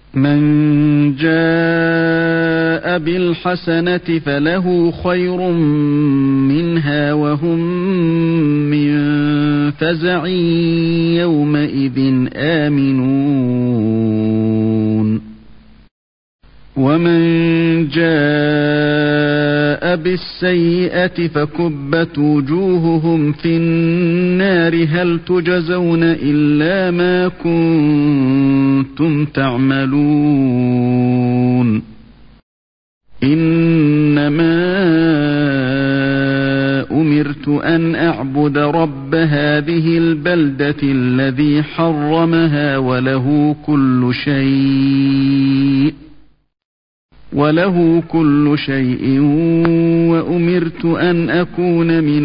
من جاء بالحسنة فله خير منها وهم من فزع يومئذ آمنون ومن جاء بالسيئة فكبت وجوههم في النار هل تجزون إلا ما كنتم تعملون إنما أمرت أن أعبد رب هذه البلدة الذي حرمها وله كل شيء وأمرت أن أكون من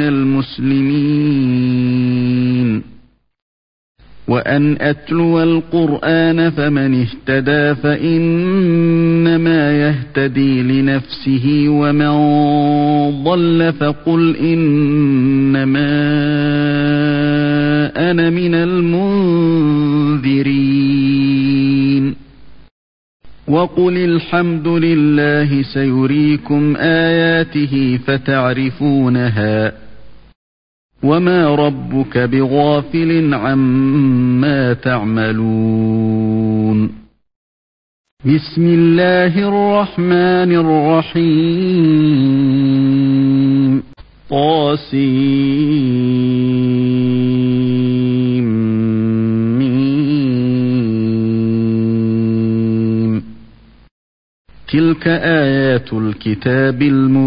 المسلمين وأن أتلو القرآن فمن اهتدى فإنما يهتدي لنفسه ومن ضل فقل إنما أنا من المنذرين وقل الحمد لله سيريكم آياته فتعرفونها وما ربك بغافل عما تعملون بسم الله الرحمن الرحيم طاسيم تلك آيات الكتاب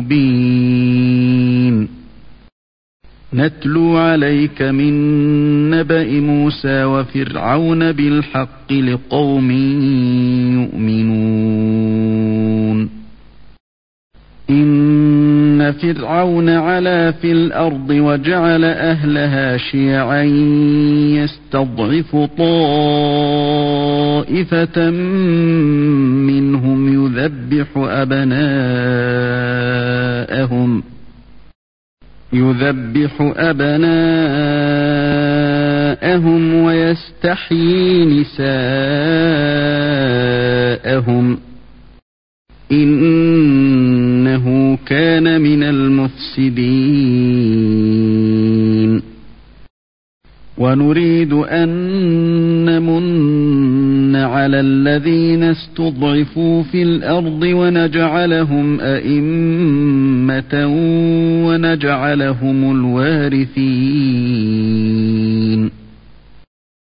المبين نتلو عليك من نبأ موسى وفرعون بالحق لقوم يؤمنون إن فرعون علا في الأرض وجعل أهلها شيعا يستضعف طائفة منهم يذبح أبناءهم ويستحيي نساءهم إنه كان من المفسدين ونريد أن نمن على الذين استضعفوا في الأرض ونجعلهم أئمة ونجعلهم الوارثين